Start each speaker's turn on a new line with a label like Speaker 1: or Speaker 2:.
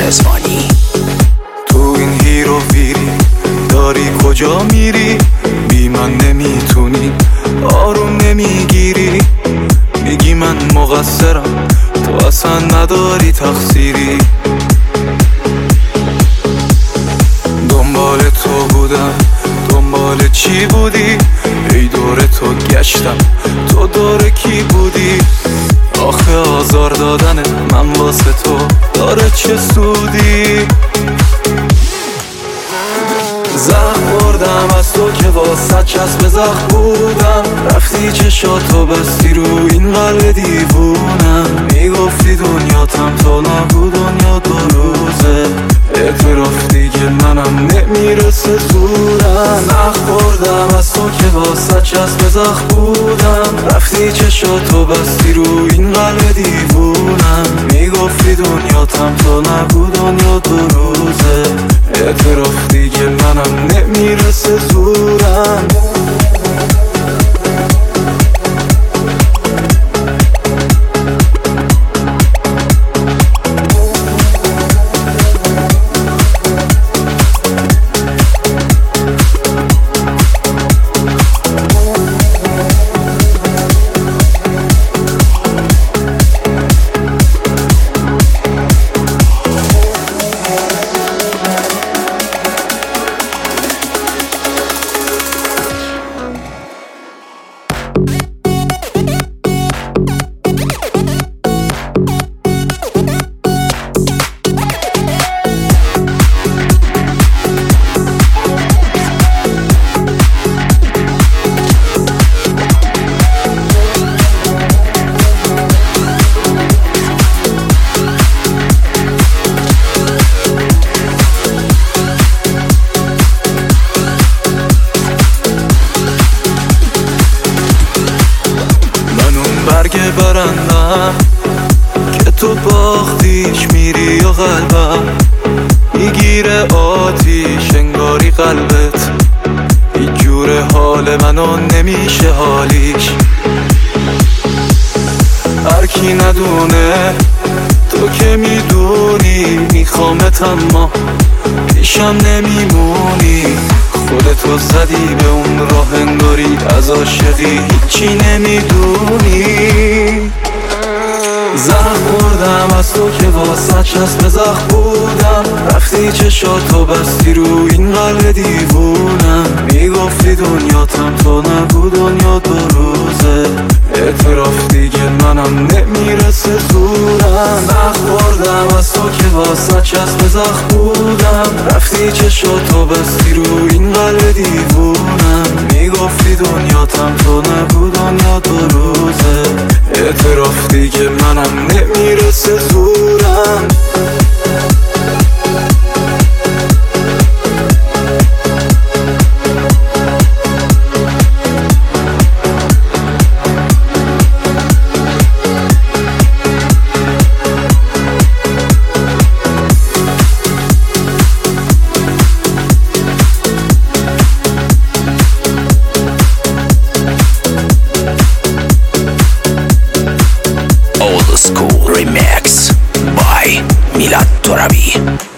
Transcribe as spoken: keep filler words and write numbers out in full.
Speaker 1: رزوانی.
Speaker 2: تو این هیرو ویری داری کجا میری؟ بی من نمیتونی، آروم نمیگیری. میگی من مقصرم، تو اصلا نداری تقصیری. دنبال تو بودم، دنبال چی بودی؟ ای دور تو گشتم، تو دور کی بودی؟ آخه آزار دادن من واسه تو داره چه سودی؟ زخم خوردم از تو که واسه چسب زخم بودم. رفتی چشاتو بستی رو این قلب دیوونم. میگفتی دنیاتم تا نبود دنیا دو روزه. اعتراف دیگه منم نمیرسه زورم. زخم خوردم از تو که واسه چسب زخم بودم. رفتی چشاتو بستی رو این قلب دیوونم. میگفتی دنیاتم تا نبود دنیا دو روزه. اعتراف دیگه منم نمیرسه زورم. برگ برندم که تو باختیش میری و قلبم میگیره آتیش انگاری قلبت. هیچ جور حال منو نمیشه حالیش. هر کی ندونه تو که میدونی میخوامت اما پیشم نمیمونی. خودتو زدی به اون راه انگاری از عاشقی هیچی نمیدونی. زخم خوردم از تو که واسه چسب زخم بودم. رفتی چشاتو بستی رو این قلب دیوونم. میگفتی دنیاتم تو نبود دنیا دو روزه. اعتراف دیگه منم نمیرسه زورم. زخم خوردم از تو که واسه چسب زخم بودم. رفتی چشاتو بستی رو این قلب دیوونم. میگفتی دنیاتم تو نبود دنیا دو روزه. اعتراف دیگه منم نمیرسه زورم.
Speaker 1: Old School Remix by Milad Torabi.